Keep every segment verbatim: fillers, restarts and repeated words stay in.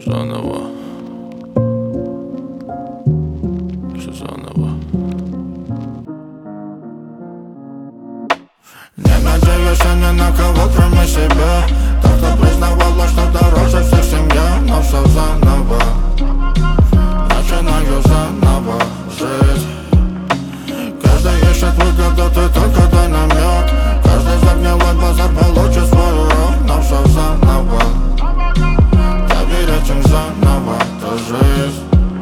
Заново. Все заново. Не надеюсь я ни на кого, кроме себя. Тот, кто признавала, что дороже всех семья. Но все заново. Начинаю заново жить. Каждый ищет выгоду, ты только дай намек. Каждый загнилой базар получит свой урок. Но все заново. Доверять им заново, это жизнь.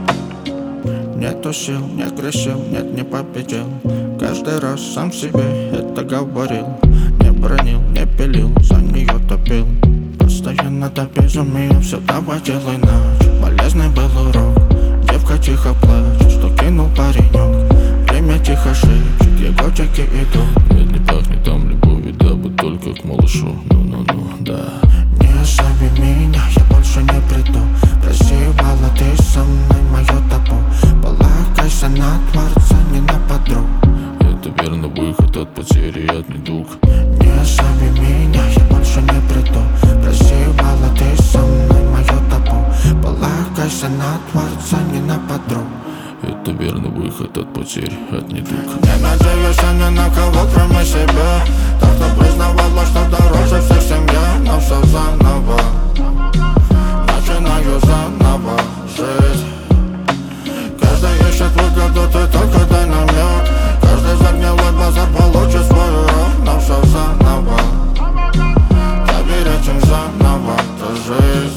Нету сил, не грешил, нет, не победил. Каждый раз сам себе это говорил. Не бронил, не пилил, за нее топил. Постоянно до безумия все доводил иначе. Полезный был урок, девка тихо плачет, что кинул паренек. Время тихо шепчет, его чеки идут. Нет, не пахнет там любовью, да бы только к малышу. Ну-ну-ну, да. Не остави меня, я больше не приду. Прозевала ты со мной мое табу. Полагайся на Творца, не на подруг. Это верно выход от потери, от недуг. Не остави меня, я больше не приду. Прозевала ты со мной мое табу. Полагайся на Творца, не на подруг. Это верно выход от потерь, от недуг. Не надеюсь я ни на кого, кроме себя. Тот, кто признавала, что дороже всех семья. Но все заново. Начинаю заново жить. Каждый ищет выгоду, ты только дай намек. Каждый загнилой базар получит свой урок. Но все заново. Доверять им заново, это жизнь.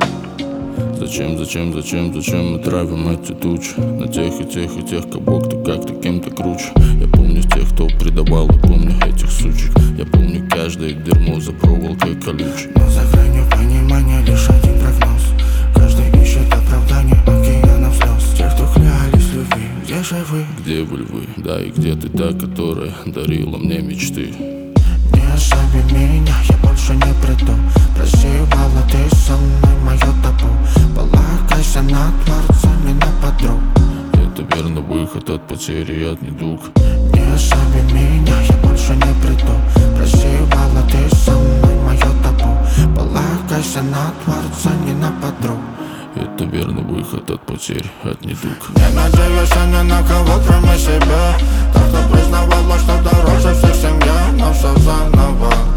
Зачем, зачем, зачем, зачем мы травим эти тучи? На тех и тех и тех, кого кто как-то кем-то круче. Я помню тех, кто предавал, и помню этих сучек. Я помню каждое дерьмо за проволокой колючей. Но за гранью понимания лишь один прогноз. Каждый ищет оправдание океанов слез. Те, кто клялись любви, где же вы? Где вы, львы? Да, и где ты та, которая дарила мне мечты? Не остави меня, я больше не приду. Прозевала ты со мной мое табу. Полагайся на Творца, не на подруг. Это верно выход от потери, от недуг. Не остави меня, я больше не приду. Прозевала ты со мной мое табу. Полагайся на Творца, не на подруг. Это верно выход от потерь, от недуг. Не надеюсь я ни на кого, кроме себя. Тот, кто признавала, что дороже всех семья. Но все заново.